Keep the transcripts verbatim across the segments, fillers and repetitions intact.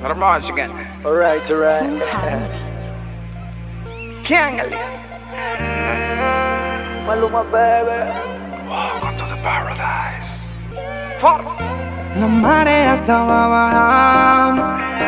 Hermoso again. Alright, alright. Kiangali. Maluma, baby. Welcome to the paradise. For. La marea estaba bajando,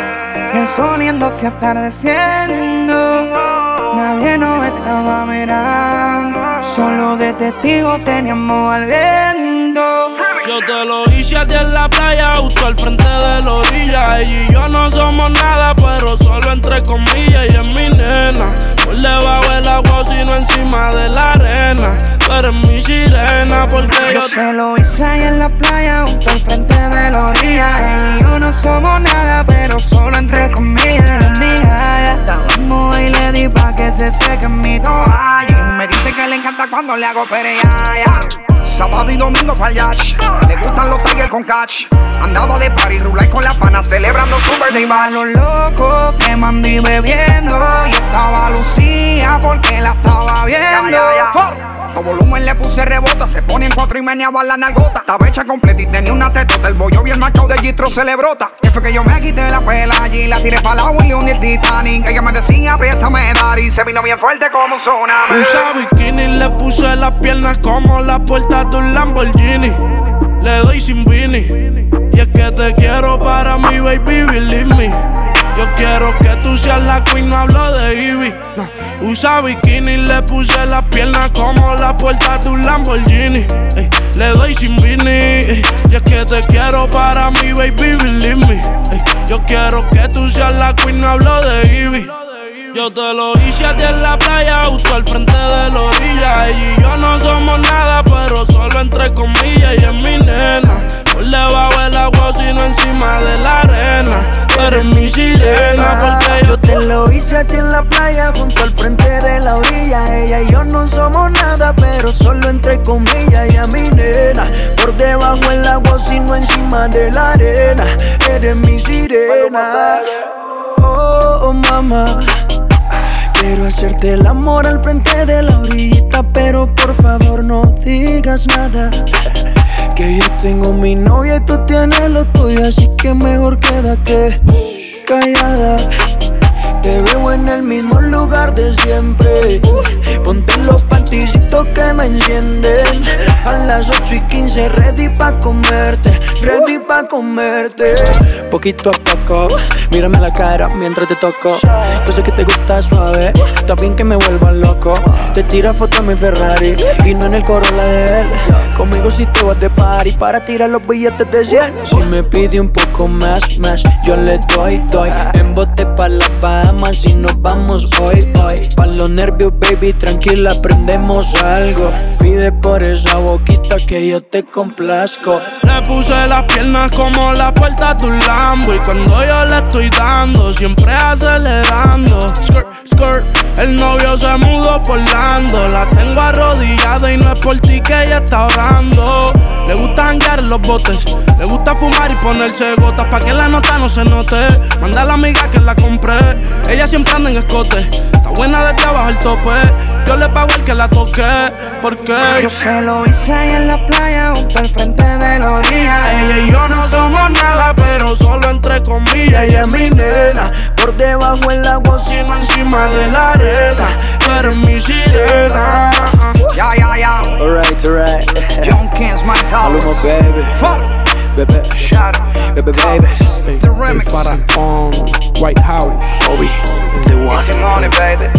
el sol yéndose atardeciendo. Nadie nos estaba mirando, solo de testigo teníamos al viento. Yo te lo hice a ti en la playa, justo al frente de la orilla. Ella y yo no somos nada, pero solo entre comillas. Y es mi nena, por debajo del agua, sino encima de la arena. Tú eres mi sirena, porque yo, yo te lo hice ahí en la playa, justo al frente de la orilla. Ella y yo no somos nada, pero solo entre comillas. Es mía, estábamos y le di pa' que se seque en mi toalla. Y me dice que le encanta cuando le hago pereaya. Sábado y domingo pa'l yacht. Le gustan los tigres con catch. Andaba de party, rulay con las panas, celebrando su birthday bash. Los locos quemando y bebiendo. Y estaba Lucía porque la estaba viendo. Ya, ya, ya. A volumen le puse rebota, se pone en cuatro y meneaba la nalgota. Estaba hecha completa y tenía una tetota. El bollo bien marcado de Gistro se le brota. Que fue que yo me quité la pela allí, la tiré pa' la Willy y el Titanic. Ella me decía, apriétame, dar y se vino bien fuerte como un tsunami. Usa bikini, le puse las piernas como la puerta de un Lamborghini. Le doy sin Vini, y es que te quiero para mí, baby, believe me. Yo quiero que tú seas la queen, no hablo de Ivy. No. Usa bikini, le puse las piernas como la puerta de un Lamborghini. Ey, le doy sin Vini, ey, y es que te quiero para mí, baby, believe me. Ey, yo quiero que tú seas la queen, no hablo de Ivy. Yo te lo hice a ti en la playa, justo al frente de la orilla. Ella y yo no somos nada, pero solo entre comillas. Y es mi nena, por debajo del agua, sino encima de la arena. Tú eres mi sirena, porque yo te lo hice a ti en la playa, junto al frente de la orilla. Ella y yo no somos nada, pero solo entre comillas. Y es mi nena, por debajo del agua, sino encima de la arena. Eres mi sirena. Oh, oh, mamá. Quiero hacerte el amor al frente de la orillita, pero por favor no digas nada. Que yo tengo mi novia y tú tienes lo tuyo, así que mejor quédate callada. Te veo en el mismo lugar de siempre. Ponte los panticitos que me encienden. A las ocho y quince ready pa' comerte, ready pa' comerte. Poquito a poco, mírame la cara mientras te toco. Yo sé que te gusta suave, está bien que me vuelva loco. Te tira foto en mi Ferrari y no en el Corolla de él. Conmigo si te vas de party para tirar los billetes de cien. Si me pide un poco más, más, yo le doy, doy. En bote pa' la Bahamas y nos vamos hoy, hoy. Pa' los nervios, baby, tranquila, aprendemos algo. Pide por esa boquita que yo te complazco. Le puse las piernas como la puerta de un Lambo. Y cuando yo le estoy dando, siempre acelerando. Skirt, skirt, el novio se mudó por Lando. La tengo arrodillada y no es por ti que ella está orando. Le gusta janguear en los botes, le gusta fumar y ponerse gotas pa' que la nota no se note. Manda a la amiga que la compré, ella siempre anda en escote. Está buena desde abajo el tope, yo le pago el que la toque. Porque yo se lo hice ahí en la playa, junto al frente de la orilla. Ella y yo no somos nada, pero solo entre comillas. Ella es mi nena, por debajo el agua, sino encima de la arena. Tú eres mi sirena. Ya, ya, ya. Alright, alright. John Kings, my Maluma, baby. Fuck. Bebé, Shadow. Bebé, baby. The remix. Para on White House. Obi, the one. Easy money, baby.